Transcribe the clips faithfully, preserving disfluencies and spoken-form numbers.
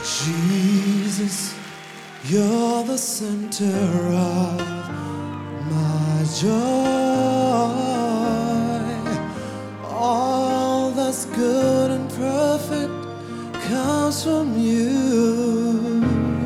Jesus, you're the center of my joy. All that's good and perfect comes from you.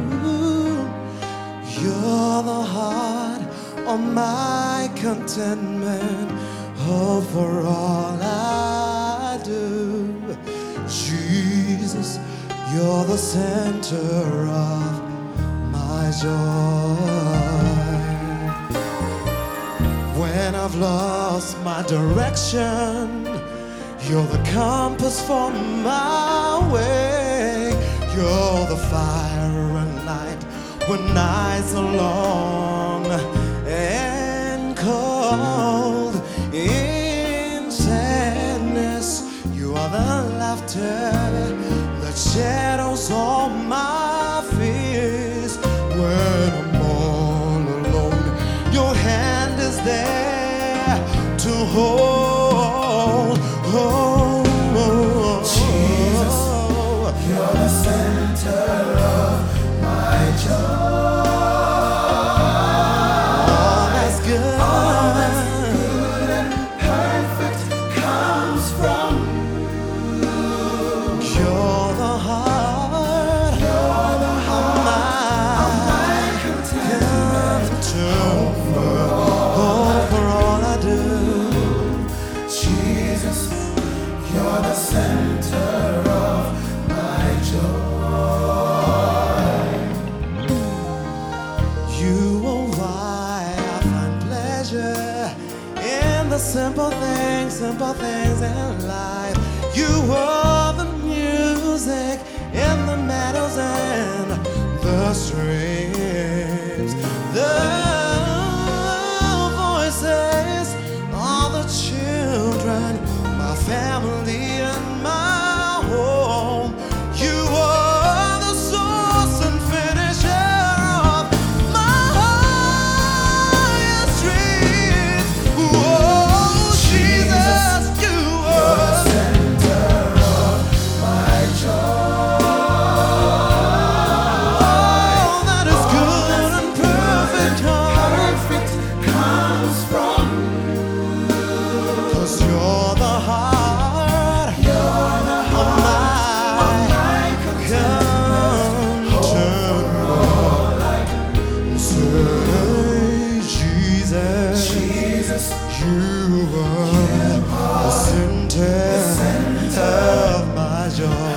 You're the heart of my contentment, hope for all I do. Jesus, you're the center of my joy. When I've lost my direction, you're the compass for my way. You're the fire and light when nights are long and cold. In sadness, you are the laughter that shadows all my fears. When I'm all alone, your hand is there to hold. Oh, oh, Jesus, you're the center of my joy. all that's good, All that's good and perfect comes from you. you're the heart, You're the heart of my contentment, hope for all I do. Jesus, you're the center of my joy. You are why I find pleasure in the simple things, simple things in life. You are the music in the meadows and the streams, the voices of the children, my family and my home. You are the source and finisher of my highest dreams. Oh, Jesus, you are Center of my joy. all that is good and perfect comes, Perfect comes from 'cause you're the heart You're the of heart my of my contentment. contentment. Say, Jesus, Jesus, you are the center of my joy.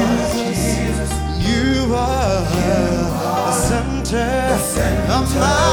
Jesus, you are the center of my